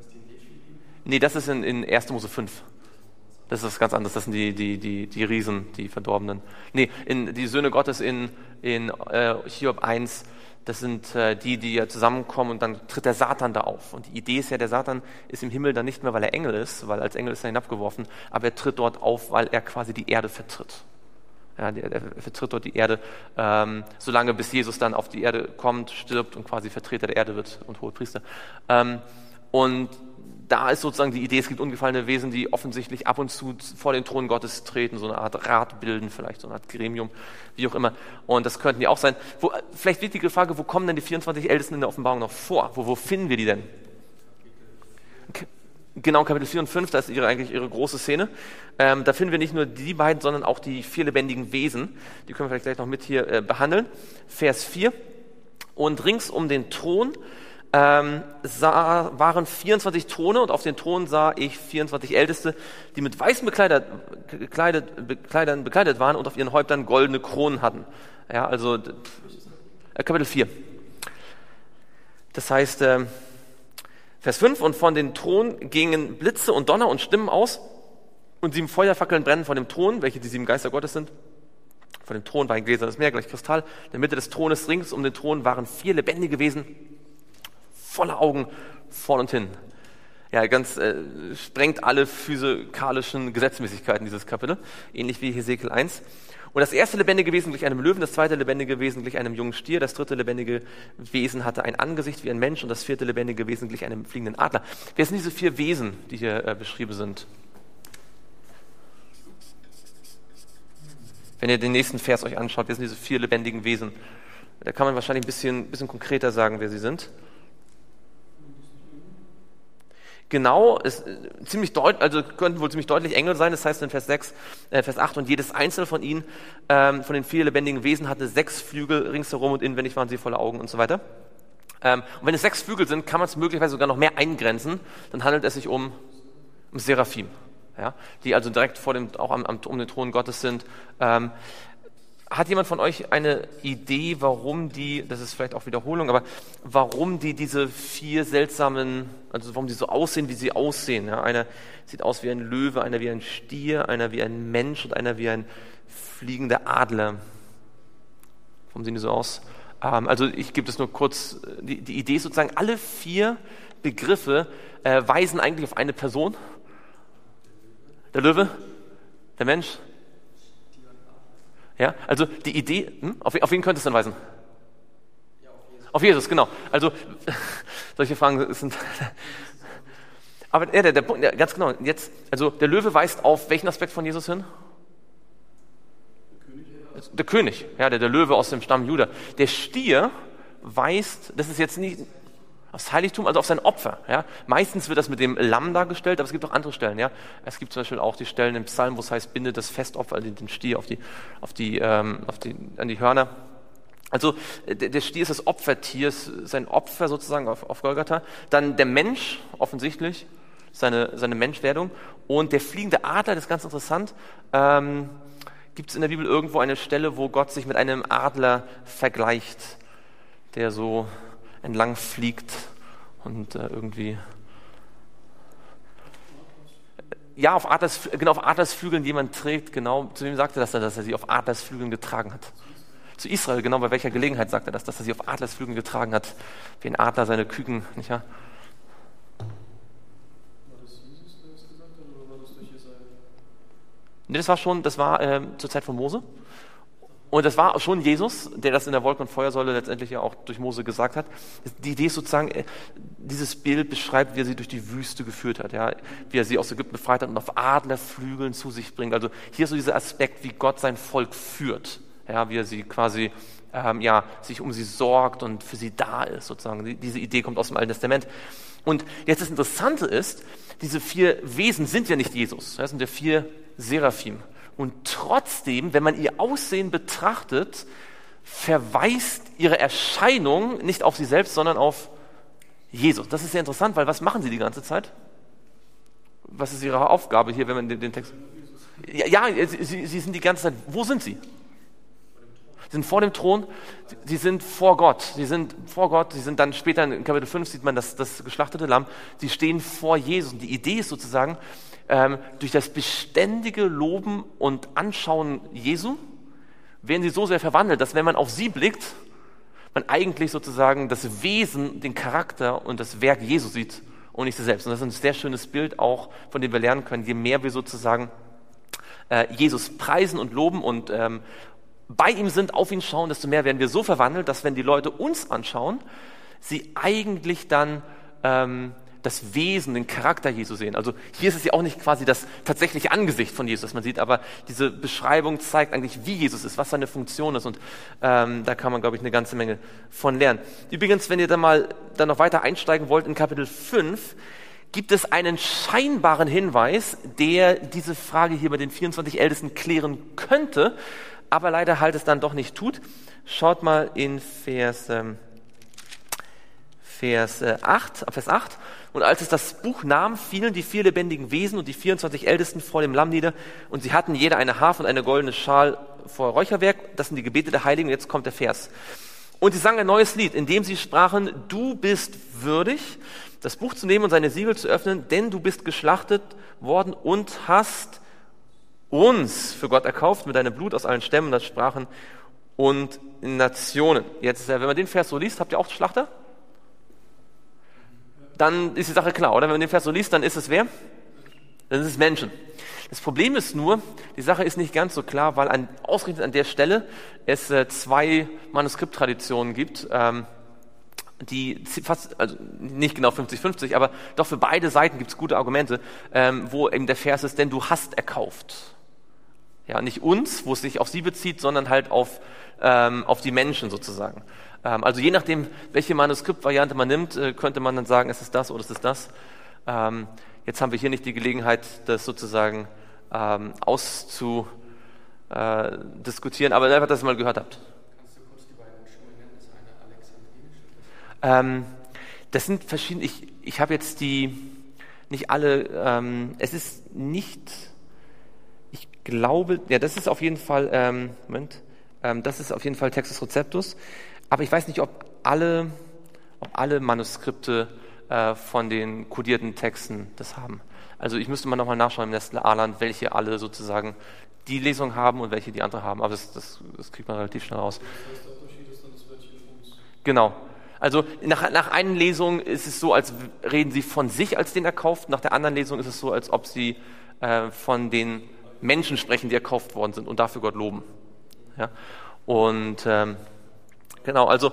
Nee, das ist in, in erster Mose fünf. Das ist ganz anderes, das sind die, die, die, die Riesen, die Verdorbenen. Nee, in, die Söhne Gottes in, in äh, Hiob eins, das sind äh, die, die ja zusammenkommen und dann tritt der Satan da auf. Und die Idee ist ja, der Satan ist im Himmel dann nicht mehr, weil er Engel ist, weil als Engel ist er hinabgeworfen, aber er tritt dort auf, weil er quasi die Erde vertritt. Ja, der, der vertritt dort die Erde, ähm, solange bis Jesus dann auf die Erde kommt, stirbt und quasi Vertreter der Erde wird und Hohepriester. Ähm, und da ist sozusagen die Idee, es gibt ungefallene Wesen, die offensichtlich ab und zu vor den Thron Gottes treten, so eine Art Rat bilden, vielleicht so eine Art Gremium, wie auch immer. Und das könnten die auch sein. Wo, vielleicht wichtige Frage, wo kommen denn die vierundzwanzig Ältesten in der Offenbarung noch vor? Wo, wo finden wir die denn? Okay. Genau, Kapitel vier und fünf, da ist ihre, eigentlich ihre große Szene. Ähm, da finden wir nicht nur die beiden, sondern auch die vier lebendigen Wesen. Die können wir vielleicht gleich noch mit hier äh, behandeln. Vers vier. Und rings um den Thron ähm, sah, waren vierundzwanzig Throne und auf den Thronen sah ich vierundzwanzig Älteste, die mit weißen Bekleidet, bekleidet, Bekleidern bekleidet waren und auf ihren Häuptern goldene Kronen hatten. Ja, also äh, Kapitel vier. Das heißt, äh, Vers fünf, und von den Thronen gingen Blitze und Donner und Stimmen aus und sieben Feuerfackeln brennen vor dem Thron, welche die sieben Geister Gottes sind. Vor dem Thron war ein gläsernes Meer, gleich Kristall. In der Mitte des Thrones rings um den Thron waren vier lebendige Wesen, voller Augen, vorn und hin. Ja, ganz äh, sprengt alle physikalischen Gesetzmäßigkeiten dieses Kapitel, ähnlich wie Hesekiel eins. Und das erste lebendige Wesen glich einem Löwen, das zweite lebendige Wesen glich einem jungen Stier, das dritte lebendige Wesen hatte ein Angesicht wie ein Mensch und das vierte lebendige Wesen glich einem fliegenden Adler. Wer sind diese vier Wesen, die hier äh, beschrieben sind? Wenn ihr den nächsten Vers euch anschaut, wer sind diese vier lebendigen Wesen? Da kann man wahrscheinlich ein bisschen, bisschen konkreter sagen, wer sie sind. Genau, ist ziemlich deutlich, also könnten wohl ziemlich deutlich Engel sein. Das heißt in Vers sechs, äh, Vers acht, und jedes einzelne von ihnen, ähm, von den vier lebendigen Wesen, hatte sechs Flügel ringsherum und inwendig waren sie voller Augen und so weiter. Ähm, und wenn es sechs Flügel sind, kann man es möglicherweise sogar noch mehr eingrenzen. Dann handelt es sich um, um Seraphim, ja, die also direkt vor dem, auch am, am, um den Thron Gottes sind. Ähm, Hat jemand von euch eine Idee, warum die, das ist vielleicht auch Wiederholung, aber warum die diese vier seltsamen, also warum die so aussehen, wie sie aussehen? Ja, einer sieht aus wie ein Löwe, einer wie ein Stier, einer wie ein Mensch und einer wie ein fliegender Adler. Warum sehen die so aus? Ähm, also ich gebe das nur kurz, die, die Idee ist sozusagen, alle vier Begriffe äh, weisen eigentlich auf eine Person. Der Löwe, der Mensch. Ja, also die Idee, hm, auf, auf wen könnte es denn weisen?
Ja, auf Jesus.
Auf Jesus, genau. Also solche Fragen sind. Aber ja, der, der Punkt, ja, ganz genau. Jetzt, also der Löwe weist auf welchen Aspekt von Jesus hin?
Der König.
Der König, ja, der, der Löwe aus dem Stamm Juda. Der Stier weist, das ist jetzt nicht aufs Heiligtum, also auf sein Opfer. Ja. Meistens wird das mit dem Lamm dargestellt, aber es gibt auch andere Stellen. Ja. Es gibt zum Beispiel auch die Stellen im Psalm, wo es heißt, bindet das Festopfer, also den Stier auf die, auf die, ähm, auf die, an die Hörner. Also der, der Stier ist das Opfertier, ist sein Opfer sozusagen auf, auf Golgatha. Dann der Mensch, offensichtlich, seine, seine Menschwerdung. Und der fliegende Adler, das ist ganz interessant. Ähm, gibt es in der Bibel irgendwo eine Stelle, wo Gott sich mit einem Adler vergleicht, der so entlang fliegt und äh, irgendwie ja auf Adlers, genau auf Adlersflügeln jemand trägt, genau, zu wem sagte das, dass er sie auf Adlersflügeln getragen hat? Zu Israel, genau, bei welcher Gelegenheit sagt er das, dass er sie auf Adlersflügeln getragen hat, wie ein Adler seine Küken, nicht wahr?
War das Jesus, der das gesagt hat, oder war das durch Jesaja?
Nee, das war schon, das war äh, zur Zeit von Mose. Und das war schon Jesus, der das in der Wolken- und Feuersäule letztendlich ja auch durch Mose gesagt hat. Die Idee ist sozusagen, dieses Bild beschreibt, wie er sie durch die Wüste geführt hat, ja, wie er sie aus Ägypten befreit hat und auf Adlerflügeln zu sich bringt. Also hier ist so dieser Aspekt, wie Gott sein Volk führt, ja, wie er sie quasi, ähm, ja, sich um sie sorgt und für sie da ist, sozusagen. Diese Idee kommt aus dem Alten Testament. Und jetzt das Interessante ist, diese vier Wesen sind ja nicht Jesus, das sind ja vier Seraphim. Und trotzdem, wenn man ihr Aussehen betrachtet, verweist ihre Erscheinung nicht auf sie selbst, sondern auf Jesus. Das ist sehr interessant, weil was machen sie die ganze Zeit? Was ist ihre Aufgabe hier, wenn man den, den Text... Ja, ja sie, sie sind die ganze Zeit... Wo sind sie? Sie sind vor dem Thron, sie sind vor Gott. Sie sind vor Gott, sie sind dann später in Kapitel fünf, sieht man das, das geschlachtete Lamm. Sie stehen vor Jesus. Und die Idee ist sozusagen, ähm, durch das beständige Loben und Anschauen Jesu werden sie so sehr verwandelt, dass wenn man auf sie blickt, man eigentlich sozusagen das Wesen, den Charakter und das Werk Jesu sieht und nicht sie selbst. Und das ist ein sehr schönes Bild auch, von dem wir lernen können, je mehr wir sozusagen äh, Jesus preisen und loben und ähm, bei ihm sind, auf ihn schauen, desto mehr werden wir so verwandelt, dass wenn die Leute uns anschauen, sie eigentlich dann ähm, das Wesen, den Charakter Jesu sehen. Also hier ist es ja auch nicht quasi das tatsächliche Angesicht von Jesus, das man sieht, aber diese Beschreibung zeigt eigentlich, wie Jesus ist, was seine Funktion ist und ähm, da kann man, glaube ich, eine ganze Menge von lernen. Übrigens, wenn ihr da mal dann noch weiter einsteigen wollt, in Kapitel fünf gibt es einen scheinbaren Hinweis, der diese Frage hier bei den vierundzwanzig Ältesten klären könnte, aber leider halt es dann doch nicht tut. Schaut mal in Vers, ähm, Vers, äh, acht, Vers acht. Und als es das Buch nahm, fielen die vier lebendigen Wesen und die vierundzwanzig Ältesten vor dem Lamm nieder und sie hatten jeder eine Harfe und eine goldene Schal vor Räucherwerk. Das sind die Gebete der Heiligen und jetzt kommt der Vers. Und sie sangen ein neues Lied, in dem sie sprachen, du bist würdig, das Buch zu nehmen und seine Siegel zu öffnen, denn du bist geschlachtet worden und hast uns für Gott erkauft mit deinem Blut aus allen Stämmen, das Sprachen und Nationen. Jetzt, wenn man den Vers so liest, habt ihr auch Schlachter? Dann ist die Sache klar, oder? Wenn man den Vers so liest, dann ist es wer? Dann ist es Menschen. Das Problem ist nur, die Sache ist nicht ganz so klar, weil an, ausgerechnet an der Stelle es äh, zwei Manuskripttraditionen gibt, ähm, die fast, also nicht genau fünfzig fünfzig, aber doch für beide Seiten gibt es gute Argumente, ähm, wo eben der Vers ist, denn du hast erkauft. Ja, nicht uns, wo es sich auf sie bezieht, sondern halt auf, ähm, auf die Menschen sozusagen. Ähm, also je nachdem, welche Manuskriptvariante man nimmt, äh, könnte man dann sagen, es ist das oder es ist das. Ähm, jetzt haben wir hier nicht die Gelegenheit, das sozusagen ähm, auszudiskutieren, aber einfach, dass ihr mal gehört habt.
Kannst du kurz die beiden Schulen nennen? Das ist eine alexandrinische.
Ähm, das sind verschiedene, ich, ich habe jetzt die, nicht alle, ähm, es ist nicht... Ich glaube, ja, das ist auf jeden Fall, ähm, Moment, ähm, das ist auf jeden Fall Textus Receptus, aber ich weiß nicht, ob alle, ob alle Manuskripte äh, von den kodierten Texten das haben. Also ich müsste mal nochmal nachschauen im Nestle Aland, welche alle sozusagen die Lesung haben und welche die andere haben, aber das, das, das kriegt man relativ schnell raus.
Das heißt, der Unterschied ist dann das Wörtchen uns.
Genau. Also nach, nach einer Lesung ist es so, als reden sie von sich als den Erkauften, nach der anderen Lesung ist es so, als ob sie äh, von den Menschen sprechen, die erkauft worden sind und dafür Gott loben. Ja? Und ähm, genau, also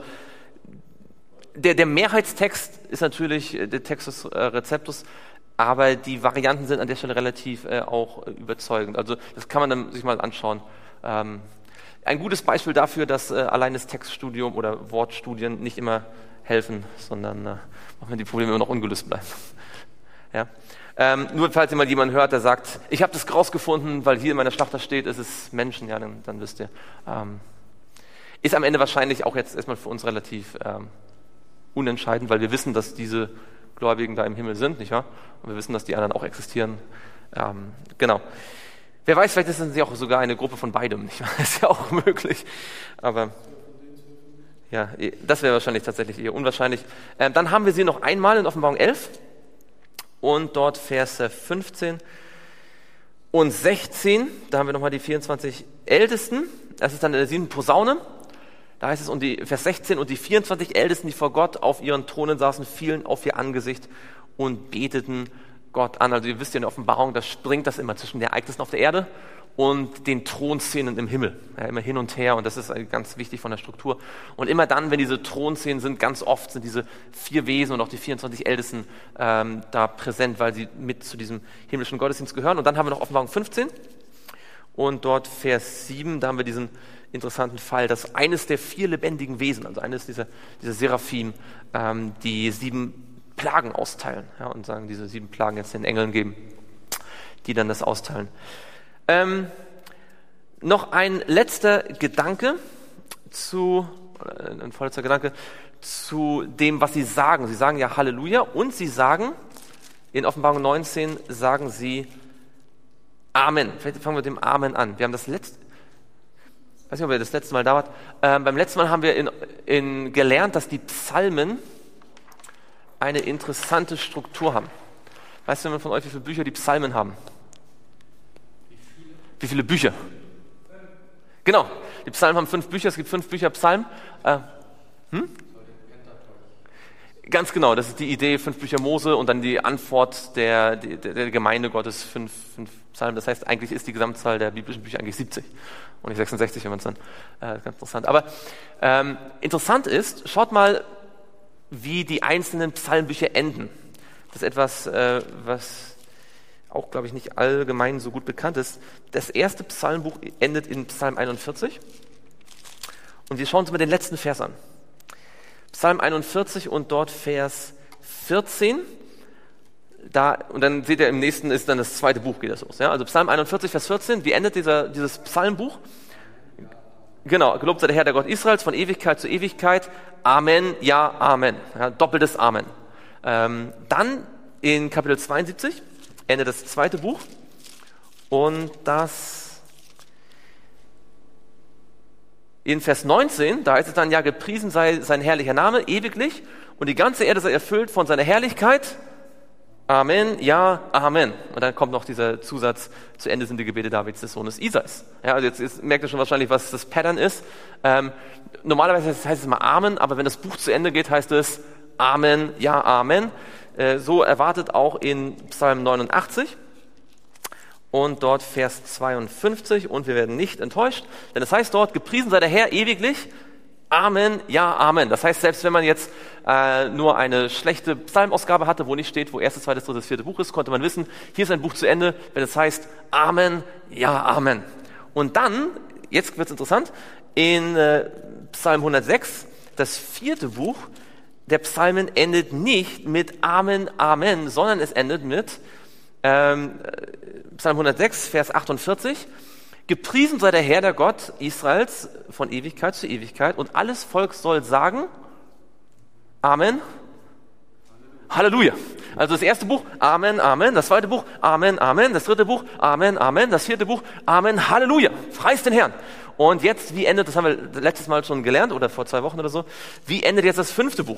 der, der Mehrheitstext ist natürlich der Textus äh, Receptus, aber die Varianten sind an der Stelle relativ äh, auch äh, überzeugend. Also das kann man dann sich mal anschauen. Ähm, ein gutes Beispiel dafür, dass äh, allein das Textstudium oder Wortstudien nicht immer helfen, sondern äh, manchmal die Probleme immer noch ungelöst bleiben. Ja? Ähm, nur falls ihr mal jemanden hört, der sagt, ich habe das rausgefunden, weil hier in meiner Schlachter steht, es ist Menschen, ja, dann, dann wisst ihr. Ähm, ist am Ende wahrscheinlich auch jetzt erstmal für uns relativ ähm, unentscheidend, weil wir wissen, dass diese Gläubigen da im Himmel sind, nicht wahr? Und wir wissen, dass die anderen auch existieren. Ähm, genau. Wer weiß, vielleicht sind sie auch sogar eine Gruppe von beidem, nicht wahr? Ist ja auch möglich. Aber ja, das wäre wahrscheinlich tatsächlich eher unwahrscheinlich. Ähm, dann haben wir sie noch einmal in Offenbarung elf. Und dort Verse fünfzehn und sechzehn, da haben wir nochmal die vierundzwanzig Ältesten, das ist dann in der siebten Posaune, da heißt es, und die, Vers sechzehn, und die vierundzwanzig Ältesten, die vor Gott auf ihren Thronen saßen, fielen auf ihr Angesicht und beteten Gott an. Also ihr wisst ja in der Offenbarung, da springt das immer zwischen den Ereignissen auf der Erde und den Thronszenen im Himmel. Ja, immer hin und her, und das ist ganz wichtig von der Struktur. Und immer dann, wenn diese Thronszenen sind, ganz oft sind diese vier Wesen und auch die vierundzwanzig Ältesten ähm, da präsent, weil sie mit zu diesem himmlischen Gottesdienst gehören. Und dann haben wir noch Offenbarung fünfzehn und dort Vers sieben, da haben wir diesen interessanten Fall, dass eines der vier lebendigen Wesen, also eines dieser, dieser Seraphim, ähm, die sieben Plagen austeilen, ja, und sagen, diese sieben Plagen jetzt den Engeln geben, die dann das austeilen. Ähm, noch ein letzter Gedanke zu, ein vorletzter Gedanke zu dem, was sie sagen. Sie sagen ja Halleluja und sie sagen, in Offenbarung neunzehn sagen sie Amen. Vielleicht fangen wir mit dem Amen an. Wir haben das letzte, ich weiß nicht, ob ihr das letzte Mal da wart, ähm, beim letzten Mal haben wir in, in gelernt, dass die Psalmen eine interessante Struktur haben. Weiß jemand von euch, wie viele Bücher die Psalmen haben? Wie viele? Wie viele Bücher? Genau, die Psalmen haben fünf Bücher, es gibt fünf Bücher Psalmen. Äh, hm? Ganz genau, das ist die Idee, fünf Bücher Mose und dann die Antwort der, der, der Gemeinde Gottes, fünf, fünf Psalmen. Das heißt, eigentlich ist die Gesamtzahl der biblischen Bücher eigentlich siebzig und nicht sechsundsechzig, wenn man es dann, äh, ganz interessant. Aber ähm, interessant ist, schaut mal, wie die einzelnen Psalmbücher enden. Das ist etwas, äh, was auch, glaube ich, nicht allgemein so gut bekannt ist. Das erste Psalmbuch endet in Psalm einundvierzig. Und wir schauen uns mal den letzten Vers an. Psalm einundvierzig und dort Vers vierzehn. Da, und dann seht ihr, im nächsten ist dann das zweite Buch, geht das los. Ja? Also Psalm einundvierzig, Vers vierzehn. Wie endet dieser, dieses Psalmbuch? Genau, gelobt sei der Herr, der Gott Israels, von Ewigkeit zu Ewigkeit. Amen, ja, Amen. Ja, doppeltes Amen. Ähm, dann in Kapitel zweiundsiebzig, Ende das zweite Buch. Und das in Vers neunzehn, da heißt es dann, ja, gepriesen sei sein herrlicher Name, ewiglich, und die ganze Erde sei erfüllt von seiner Herrlichkeit. Amen, ja, Amen. Und dann kommt noch dieser Zusatz, zu Ende sind die Gebete Davids, des Sohnes Isais. Ja, also jetzt, jetzt merkt ihr schon wahrscheinlich, was das Pattern ist. Ähm, normalerweise heißt es immer Amen, aber wenn das Buch zu Ende geht, heißt es Amen, ja, Amen. Äh, so erwartet auch in Psalm neunundachtzig und dort Vers zweiundfünfzig, und wir werden nicht enttäuscht, denn es heißt dort, gepriesen sei der Herr ewiglich. Amen, ja, Amen. Das heißt, selbst wenn man jetzt äh, nur eine schlechte Psalmausgabe hatte, wo nicht steht, wo erstes, zweites, drittes, viertes Buch ist, konnte man wissen, hier ist ein Buch zu Ende, wenn es heißt Amen, ja, Amen. Und dann, jetzt wird es interessant, in äh, Psalm hundertsechs, das vierte Buch der Psalmen, endet nicht mit Amen, Amen, sondern es endet mit ähm, Psalm hundertsechs, Vers achtundvierzig, gepriesen sei der Herr, der Gott Israels, von Ewigkeit zu Ewigkeit, und alles Volk soll sagen, Amen, Halleluja. Also das erste Buch, Amen, Amen, das zweite Buch, Amen, Amen, das dritte Buch, Amen, Amen, das vierte Buch, Amen, Halleluja, preis den Herrn. Und jetzt, wie endet, das haben wir letztes Mal schon gelernt, oder vor zwei Wochen oder so, wie endet jetzt das fünfte Buch?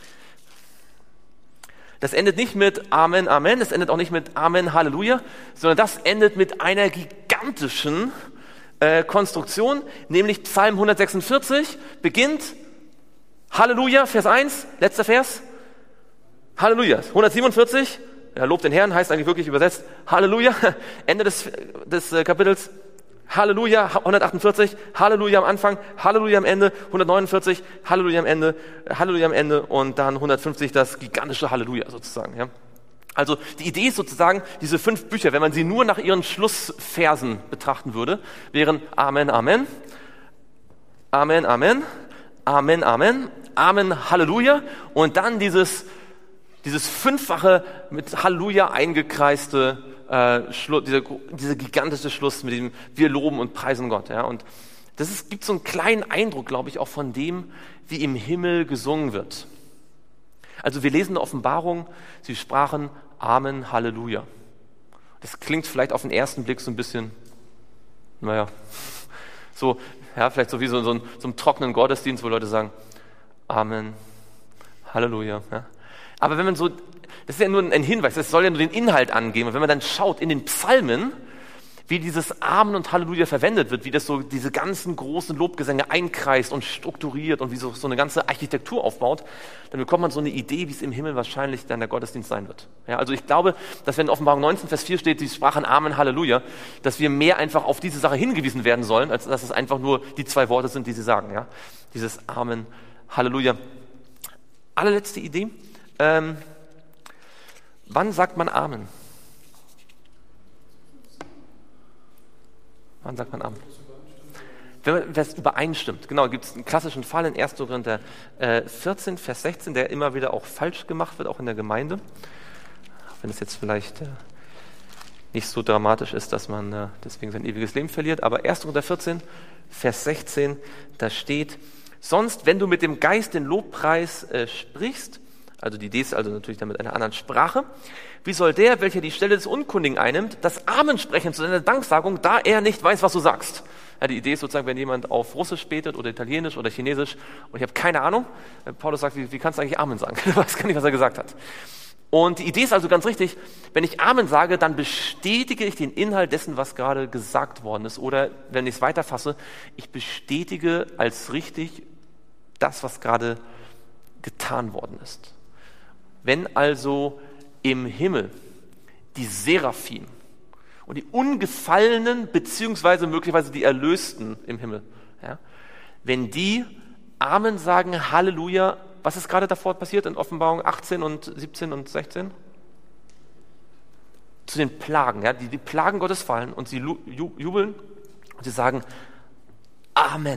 Das endet nicht mit Amen, Amen, das endet auch nicht mit Amen, Halleluja, sondern das endet mit einer gigantischen äh, Konstruktion, nämlich Psalm hundertsechsundvierzig beginnt Halleluja, Vers eins, letzter Vers, Halleluja. hundertsiebenundvierzig, ja, Lob den Herrn, heißt eigentlich wirklich übersetzt Halleluja, Ende des, des äh, Kapitels, Halleluja, hundertachtundvierzig, Halleluja am Anfang, Halleluja am Ende, hundertneunundvierzig, Halleluja am Ende, Halleluja am Ende und dann hundertfünfzig das gigantische Halleluja sozusagen. Ja. Also die Idee ist sozusagen, diese fünf Bücher, wenn man sie nur nach ihren Schlussversen betrachten würde, wären Amen, Amen, Amen, Amen, Amen, Amen, Amen, Halleluja und dann dieses, dieses fünffache mit Halleluja eingekreiste Äh, Schlu- dieser, dieser gigantische Schluss mit dem wir loben und preisen Gott. Ja? Und das ist, gibt so einen kleinen Eindruck, glaube ich, auch von dem, wie im Himmel gesungen wird. Also wir lesen in der Offenbarung, sie sprachen Amen, Halleluja. Das klingt vielleicht auf den ersten Blick so ein bisschen, naja, so, ja, vielleicht so wie so, so, ein, so ein trockenen Gottesdienst, wo Leute sagen Amen, Halleluja. Ja? Aber wenn man so, das ist ja nur ein Hinweis, das soll ja nur den Inhalt angeben. Und wenn man dann schaut in den Psalmen, wie dieses Amen und Halleluja verwendet wird, wie das so diese ganzen großen Lobgesänge einkreist und strukturiert und wie so, so eine ganze Architektur aufbaut, dann bekommt man so eine Idee, wie es im Himmel wahrscheinlich dann der Gottesdienst sein wird. Ja, also ich glaube, dass wenn in Offenbarung neunzehn, Vers vier steht, die sprachen Amen, Halleluja, dass wir mehr einfach auf diese Sache hingewiesen werden sollen, als dass es einfach nur die zwei Worte sind, die sie sagen. Ja? Dieses Amen, Halleluja. Allerletzte Idee. Ähm, Wann sagt man Amen? Wann sagt man Amen? wenn es übereinstimmt. Genau, gibt es einen klassischen Fall in erster Korinther äh, vierzehn, Vers sechzehn, der immer wieder auch falsch gemacht wird, auch in der Gemeinde. Auch wenn es jetzt vielleicht äh, nicht so dramatisch ist, dass man äh, deswegen sein ewiges Leben verliert. Aber erster Korinther vierzehn, Vers sechzehn, da steht, sonst, wenn du mit dem Geist den Lobpreis äh, sprichst, also die Idee ist also natürlich dann mit einer anderen Sprache, wie soll der, welcher die Stelle des Unkundigen einnimmt, das Amen sprechen zu deiner Danksagung, da er nicht weiß, was du sagst? Ja, die Idee ist sozusagen, wenn jemand auf Russisch betet oder Italienisch oder Chinesisch und ich habe keine Ahnung, Paulus sagt, wie, wie kannst du eigentlich Amen sagen? Ich weiß gar nicht, was er gesagt hat. Und die Idee ist also ganz richtig, wenn ich Amen sage, dann bestätige ich den Inhalt dessen, was gerade gesagt worden ist. Oder wenn ich es weiterfasse, ich bestätige als richtig das, was gerade getan worden ist. Wenn also im Himmel die Seraphim und die Ungefallenen, beziehungsweise möglicherweise die Erlösten im Himmel, ja, wenn die Amen sagen, Halleluja, was ist gerade davor passiert in Offenbarung achtzehn und siebzehn und sechzehn? Zu den Plagen, ja, die, die Plagen Gottes fallen und sie jubeln und sie sagen Amen.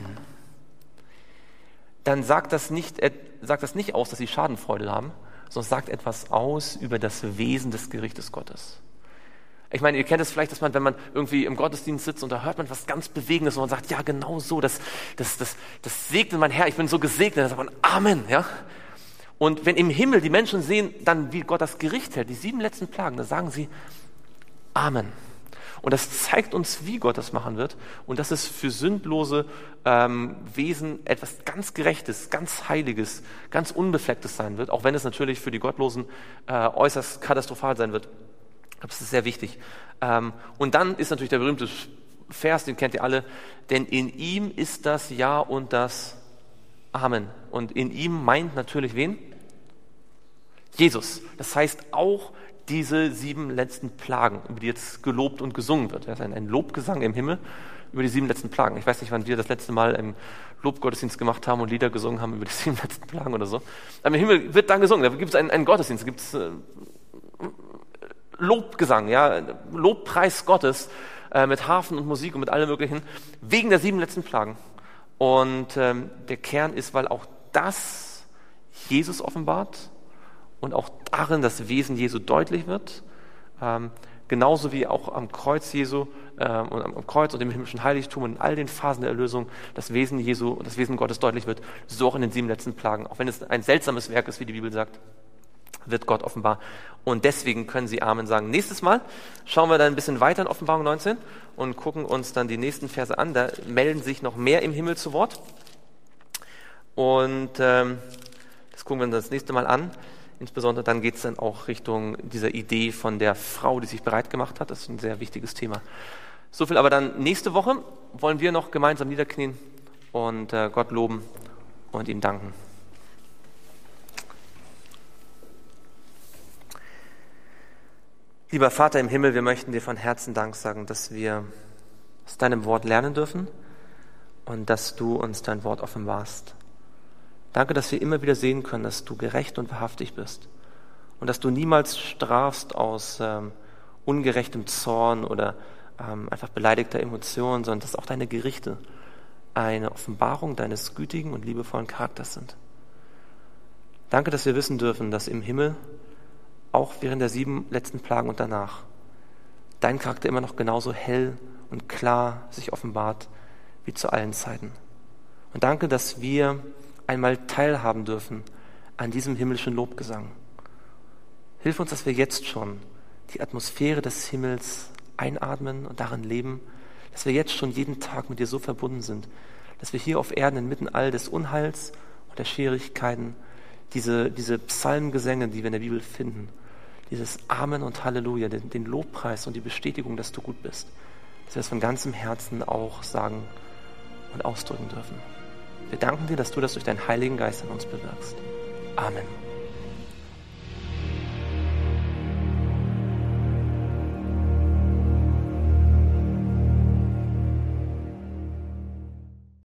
Dann sagt das nicht, sagt das nicht aus, dass sie Schadenfreude haben, sondern sagt etwas aus über das Wesen des Gerichtes Gottes. Ich meine, ihr kennt es vielleicht, dass man, wenn man irgendwie im Gottesdienst sitzt und da hört man was ganz Bewegendes und man sagt, ja, genau so, das, das, das, das segnet mein Herr, ich bin so gesegnet, das sagt man Amen, ja. Und wenn im Himmel die Menschen sehen, dann wie Gott das Gericht hält, die sieben letzten Plagen, da sagen sie Amen. Und das zeigt uns, wie Gott das machen wird und dass es für sündlose ähm, Wesen etwas ganz Gerechtes, ganz Heiliges, ganz Unbeflecktes sein wird, auch wenn es natürlich für die Gottlosen äh, äußerst katastrophal sein wird. Das ist sehr wichtig. Ähm, und dann ist natürlich der berühmte Vers, den kennt ihr alle, denn in ihm ist das Ja und das Amen. Und in ihm meint natürlich wen? Jesus. Das heißt auch diese sieben letzten Plagen, über die jetzt gelobt und gesungen wird. Das ist ein, ein Lobgesang im Himmel über die sieben letzten Plagen. Ich weiß nicht, wann wir das letzte Mal im Lobgottesdienst gemacht haben und Lieder gesungen haben über die sieben letzten Plagen oder so. Aber im Himmel wird dann gesungen. Da gibt es einen, einen Gottesdienst, da gibt es äh, Lobgesang, ja, Lobpreis Gottes äh, mit Harfen und Musik und mit allem Möglichen wegen der sieben letzten Plagen. Und ähm, der Kern ist, weil auch das Jesus offenbart und auch darin das Wesen Jesu deutlich wird, ähm, genauso wie auch am Kreuz Jesu ähm, und am Kreuz und im himmlischen Heiligtum und in all den Phasen der Erlösung das Wesen Jesu und das Wesen Gottes deutlich wird, so auch in den sieben letzten Plagen. Auch wenn es ein seltsames Werk ist, wie die Bibel sagt, wird Gott offenbar. Und deswegen können sie Amen sagen. Nächstes Mal schauen wir dann ein bisschen weiter in Offenbarung neunzehn und gucken uns dann die nächsten Verse an. Da melden sich noch mehr im Himmel zu Wort. Und ähm, das gucken wir uns das nächste Mal an. Insbesondere dann geht es dann auch Richtung dieser Idee von der Frau, die sich bereit gemacht hat. Das ist ein sehr wichtiges Thema. So viel aber dann nächste Woche wollen wir noch gemeinsam niederknien und äh, Gott loben und ihm danken. Lieber Vater im Himmel, wir möchten dir von Herzen Dank sagen, dass wir aus deinem Wort lernen dürfen und dass du uns dein Wort offenbarst. Danke, dass wir immer wieder sehen können, dass du gerecht und wahrhaftig bist und dass du niemals strafst aus ähm, ungerechtem Zorn oder ähm, einfach beleidigter Emotion, sondern dass auch deine Gerichte eine Offenbarung deines gütigen und liebevollen Charakters sind. Danke, dass wir wissen dürfen, dass im Himmel auch während der sieben letzten Plagen und danach dein Charakter immer noch genauso hell und klar sich offenbart wie zu allen Zeiten. Und danke, dass wir einmal teilhaben dürfen an diesem himmlischen Lobgesang. Hilf uns, dass wir jetzt schon die Atmosphäre des Himmels einatmen und darin leben, dass wir jetzt schon jeden Tag mit dir so verbunden sind, dass wir hier auf Erden inmitten all des Unheils und der Schwierigkeiten diese, diese Psalmgesänge, die wir in der Bibel finden, dieses Amen und Halleluja, den, den Lobpreis und die Bestätigung, dass du gut bist, dass wir das von ganzem Herzen auch sagen und ausdrücken dürfen. Wir danken dir, dass du das durch deinen Heiligen Geist in uns bewirkst. Amen.